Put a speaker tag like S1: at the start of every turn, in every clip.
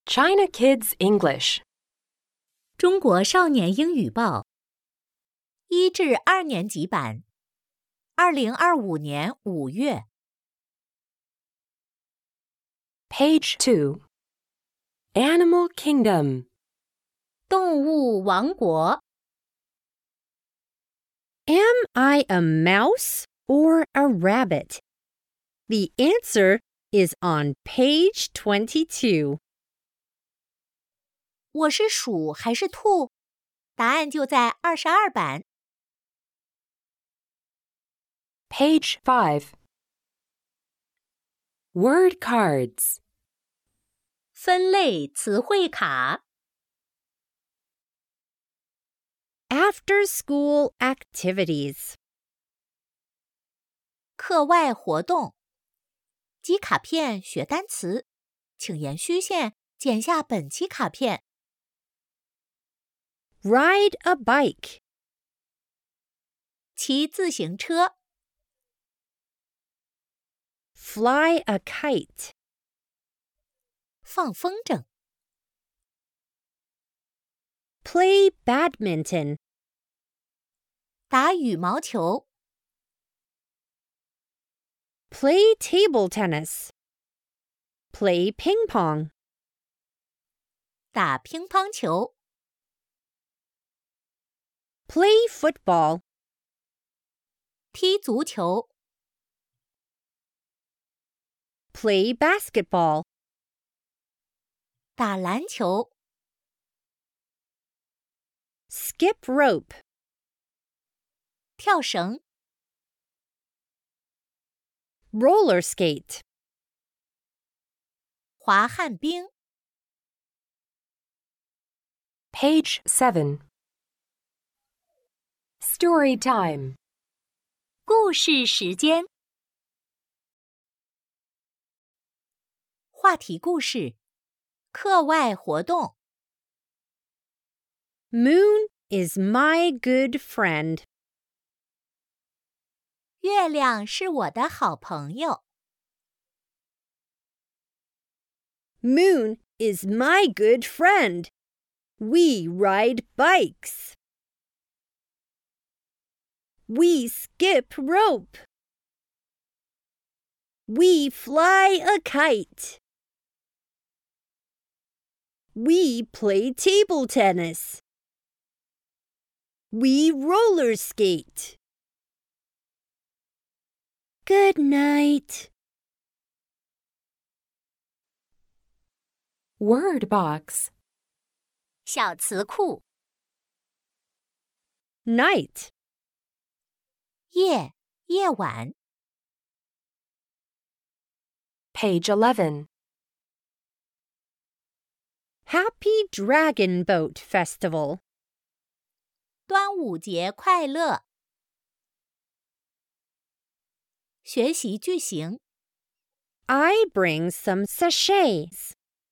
S1: China Kids English
S2: 中国少年英语报1至2年级版2025年5月
S1: Page 2 Animal Kingdom
S2: 动物王国
S3: Am I a mouse or a rabbit? The answer is on page 22.
S2: 我是鼠还是兔？答案就在22版。
S1: Page 5 Word cards
S2: 分类词汇卡
S3: After-school activities.
S2: 课外活动集卡片学单词，请沿虚线剪下本期卡片。
S3: Ride a bike.
S2: 骑自行车
S3: Fly a kite.
S2: 放风筝
S3: Play badminton.
S2: 打羽毛球
S3: Play table tennis. Play ping pong.
S2: 打乒乓球
S3: Play football.
S2: 踢足球
S3: Play basketball.
S2: 打篮球
S3: Skip rope.
S2: 跳绳
S3: Roller skate.
S2: 滑旱冰
S1: Page 7 Story time
S2: 故事时间话题故事课外活动
S3: Moon is my good friend.
S2: 月亮是我的好朋友
S3: Moon is my good friend. We ride bikes. We skip rope. We fly a kite. We play table tennis. We roller skate. Good night.
S1: Word box
S2: 小词库
S3: Night.
S2: 夜晚
S1: Page 11
S3: Happy Dragon Boat Festival.
S2: 端午节快乐学习句型
S3: I bring some sachets.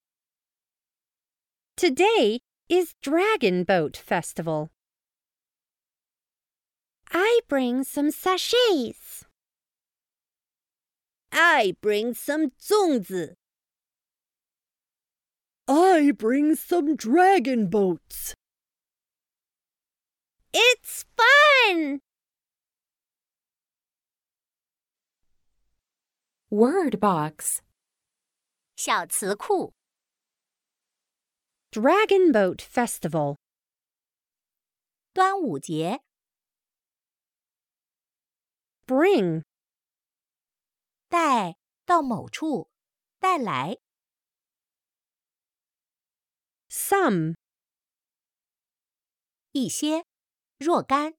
S3: Today is Dragon Boat Festival. I bring some sachets. I bring some 粽子. I bring some dragon boats. It's fun!
S1: Word box
S2: 小词库
S3: Dragon Boat Festival.
S2: 端午节
S3: Bring.
S2: 带到某处带来
S3: Some.
S2: 一些若干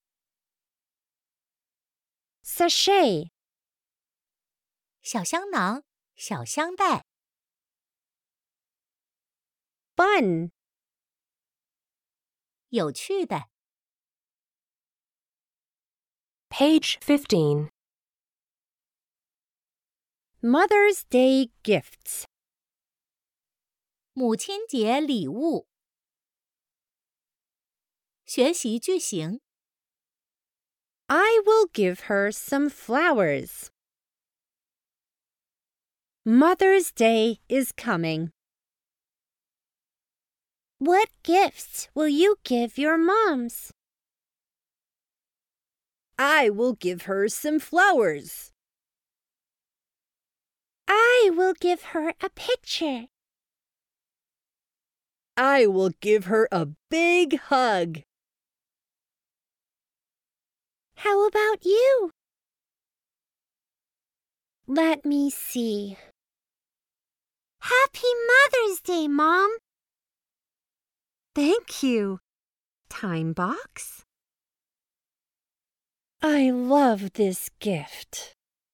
S3: Sachet.
S2: 小香囊小香袋
S3: Fun.
S2: 有趣的
S1: Page 15
S3: Mother's Day gifts.
S2: 母亲节礼物学习句型
S3: I will give her some flowers. Mother's Day is coming. What gifts will you give your moms? I will give her some flowers. I will give her a picture. I will give her a big hug. How about you? Let me see. Happy Mother's Day, Mom! Thank you, Time Box. I love this gift.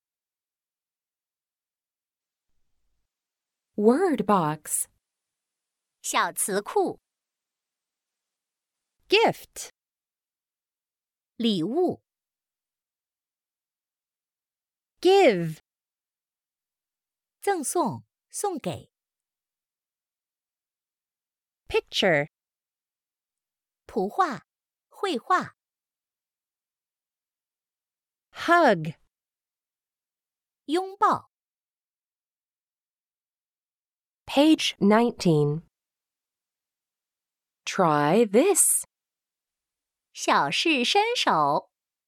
S1: Word box.
S2: 小词库
S3: Gift.
S2: 礼物
S3: Give.
S2: 赠送送给
S3: Picture.
S2: 图画绘画
S3: Hug.
S2: 拥抱
S1: Page 19. Try this.
S2: 小试身手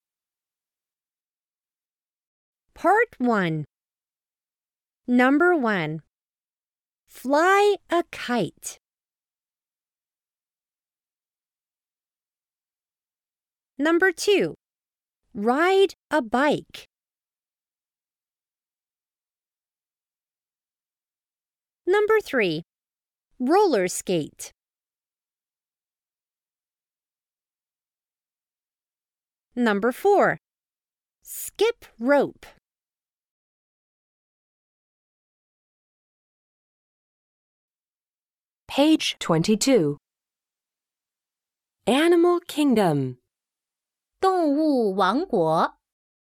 S3: Part 1. Number 1. Fly a kite. Number 2. Ride a bike. Number 3. Roller skate. Number 4. Skip rope.
S1: Page 22. Animal Kingdom.
S2: 动物王国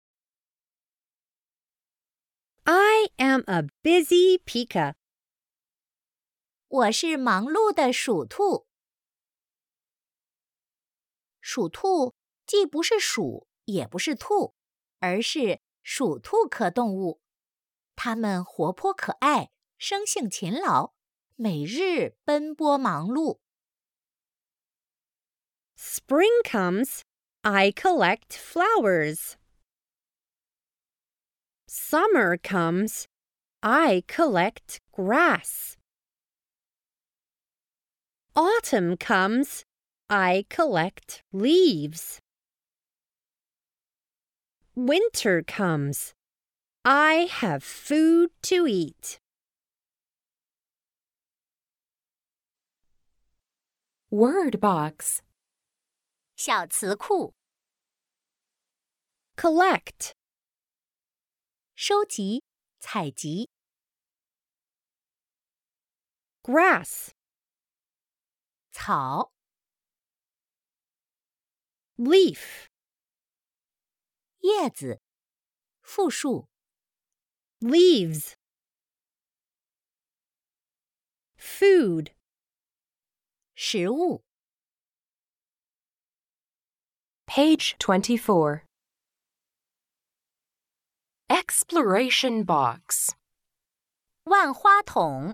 S3: I am a busy Pika.
S2: 我是忙碌的鼠兔。鼠兔既不是鼠，也不是兔，而是属兔科动物。它们活泼可爱，生性勤劳，每日奔波忙碌。
S3: Spring comes, I collect flowers. Summer comes, I collect grass. Autumn comes, I collect leaves. Winter comes, I have food to eat.
S1: Word box.
S2: 小词库
S3: Collect.
S2: 收集、采集、
S3: Grass.
S2: 草、
S3: Leaf.
S2: 叶子、复数、
S3: Leaves. Food.
S2: 食物。
S1: Page 24. Exploration box.
S2: 万花筒、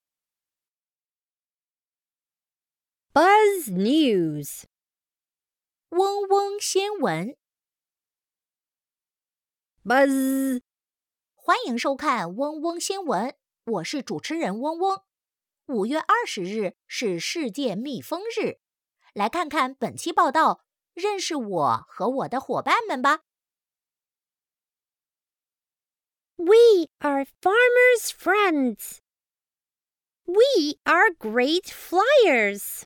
S3: Buzz News.
S2: 嗡嗡新闻。
S3: Buzz.
S2: 欢迎收看嗡嗡新闻，我是主持人嗡嗡。5月20日是世界蜜蜂日，来看看本期报道，认识我和我的伙伴们吧。
S3: We are farmers' friends. We are great flyers.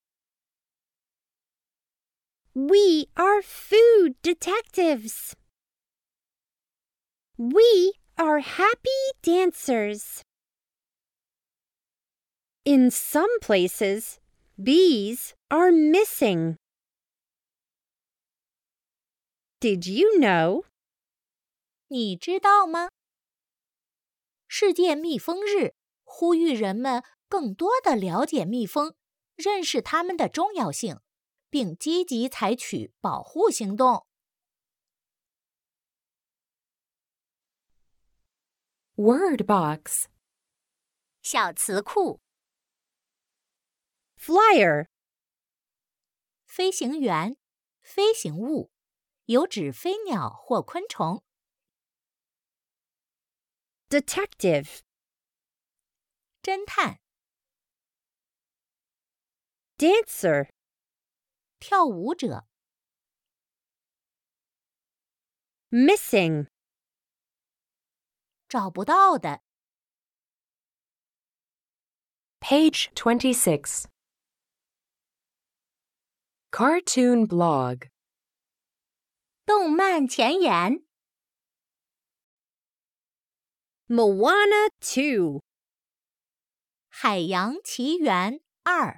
S3: We are food detectives. We are happy dancers. In some places, bees are missing. Did you know?
S2: 你知道吗？世界蜜蜂日呼吁人们更多地了解蜜蜂，认识它们的重要性，并积极采取保护行动。
S1: Word box.
S2: 小词库
S3: flyer.
S2: 飞行员、飞行物，有指飞鸟或昆虫。
S3: Detective.
S2: 侦探、
S3: Dancer.
S2: 跳舞者、
S3: Missing.
S2: 找不到的。
S1: Page 26. Cartoon blog.
S2: 动漫前言。
S3: Moana 2.
S2: 海洋奇缘2。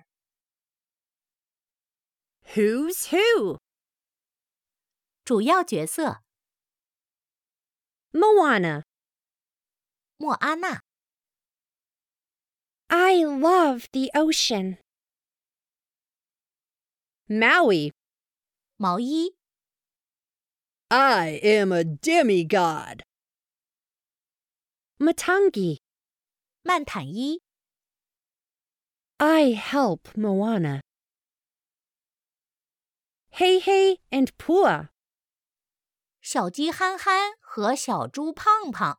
S3: Who's Who?
S2: 主要角色：
S3: Moana.
S2: 莫阿娜、
S3: I love the ocean. Maui.
S2: 毛衣、
S3: I am a demigod. Matangi.
S2: 曼坦伊、
S3: I help Moana. Hey Hey and Pua.
S2: 小鸡憨憨和小猪胖胖。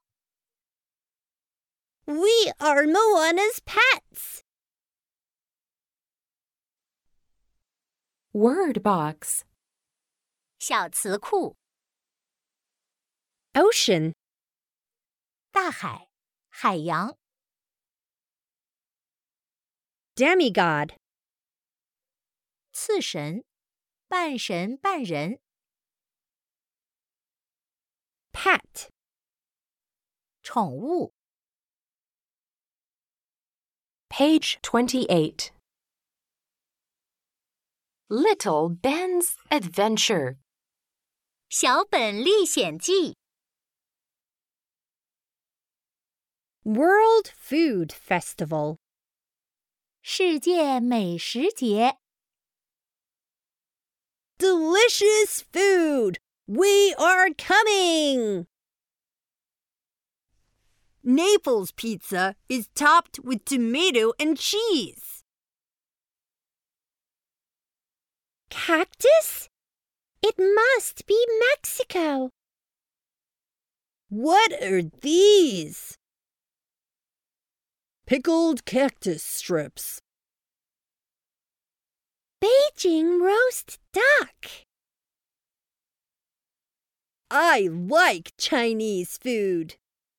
S3: We are Moana's pets.
S1: Word box.
S2: 小词库：
S3: Ocean.
S2: 大海、海洋、
S3: Demigod.
S2: 次神、半神半人、
S3: Pet.
S2: 宠物。
S1: Page 28. Little Ben's Adventure.
S2: 小本历险记。
S3: World Food Festival.
S2: 世界美食节。
S3: Delicious food! We are coming! Naples pizza is topped with tomato and cheese. Cactus? It must be Mexico. What are these? Pickled cactus strips. Beijing roast duck. I like Chinese food.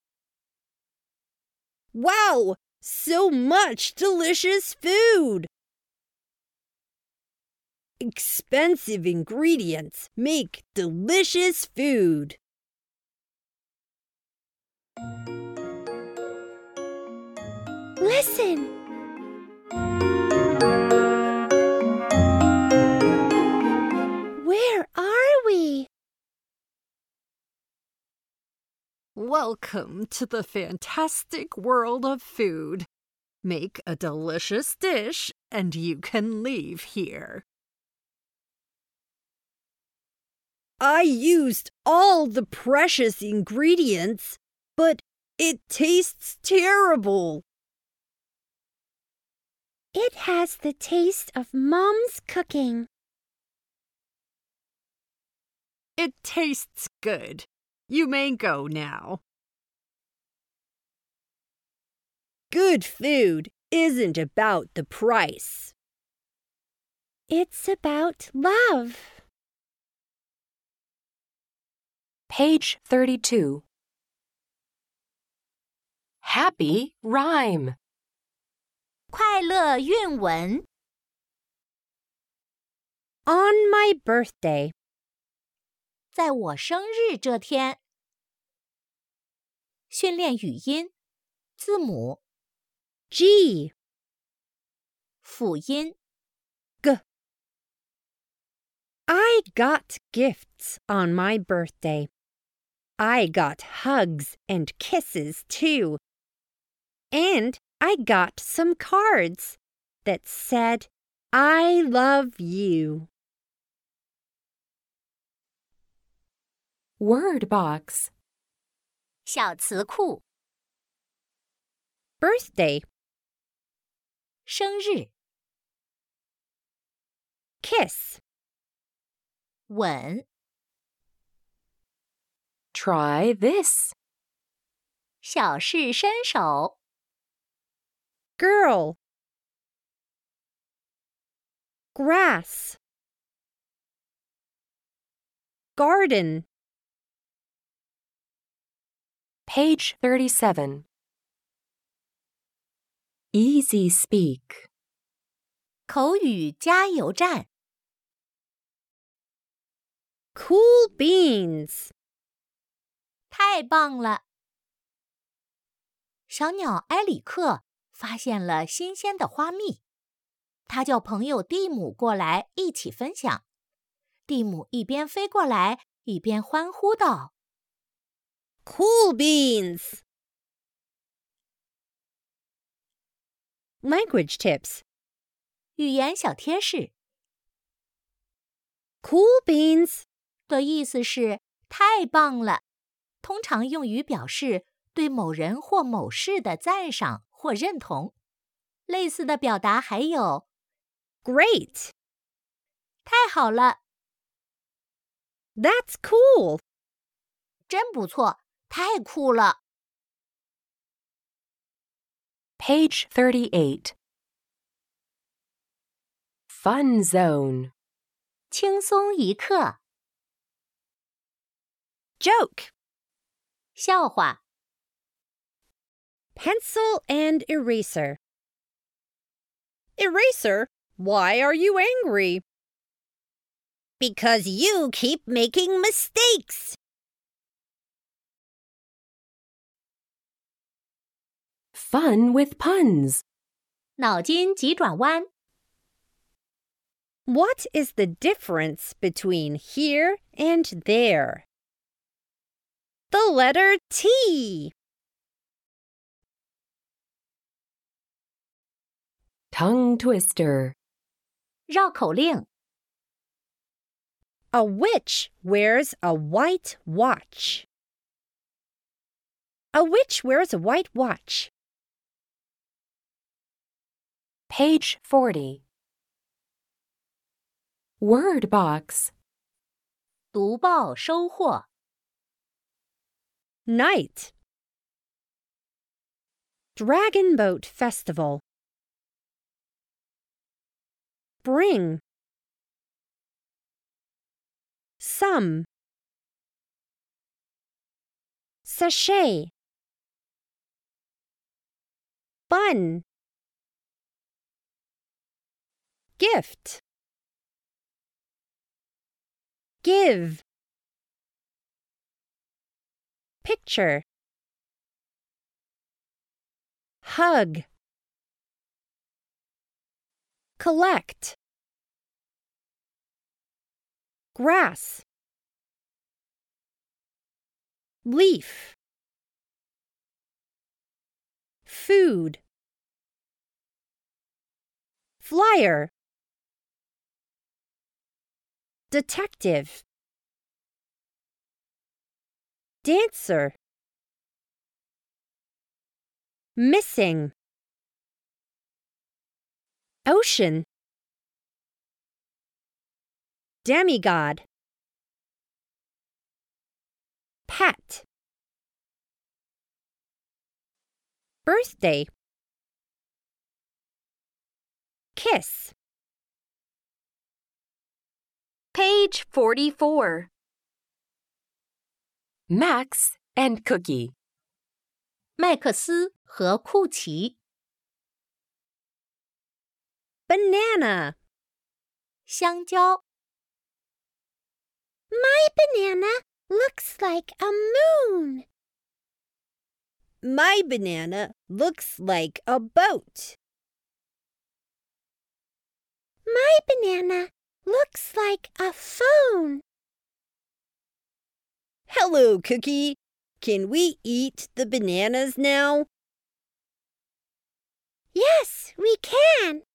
S3: Wow, so much delicious food. Expensive ingredients make delicious food. Listen. Where are we? Welcome to the fantastic world of food. Make a delicious dish and you can leave here. I used all the precious ingredients, but it tastes terrible. It has the taste of Mom's cooking. It tastes good. You may go now. Good food isn't about the price. It's about love.
S1: Page 32. Happy rhyme.
S2: 快乐韵文。
S3: On my birthday.
S2: 在我生日这天。训练语音，字母
S3: G.
S2: 辅音
S3: G. I got gifts on my birthday. I got hugs and kisses too. And I got some cards that said, I love you.
S1: Word box.
S2: 小词库：
S3: Birthday.
S2: 生日、
S3: kiss.
S2: 吻
S1: Try this.
S2: 小试身手
S3: Girl. Grass. Garden.
S1: Page 37. Easy speak.
S2: 口语加油站
S3: Cool beans.
S2: 太棒了！小鸟埃里克发现了新鲜的花蜜，他叫朋友蒂姆过来一起分享。蒂姆一边飞过来，一边欢呼道
S3: Cool beans. Language tips.
S2: 语言小贴士
S3: Cool beans.
S2: 的意思是太棒了，通常用于表示对某人或某事的赞赏或认同。类似的表达还有
S3: Great.
S2: 太好了，
S3: That's cool.
S2: 真不错，太酷了。
S1: Page 38. Fun zone.
S2: 轻松一刻，
S3: Joke.
S2: 笑话，
S3: Pencil and eraser. Eraser, why are you angry? Because you keep making mistakes.
S1: Fun with puns.
S2: 脑筋急转弯，
S3: What is the difference between here and there? The letter T.
S1: Tongue twister.
S2: 绕口令，
S3: A witch wears a white watch. A witch wears a white watch.
S1: Page 40. Word box.
S2: 读报收获，
S3: Night. Dragon Boat Festival. Bring. Some. Sachet. Bun. Gift. Give. Picture. Hug. Collect. Grass. Leaf. Food. Flyer. Detective. Dancer. Missing. Ocean. Demigod. Pet. Birthday. Kiss.
S1: Page 44. Max and Cookie.
S2: 麦克斯和库奇，
S3: Banana.
S2: 香蕉，
S3: My banana looks like a moon. My banana looks like a boat. My banana looks like a phone. Hello, Cookie. Can we eat the bananas now? Yes, we can.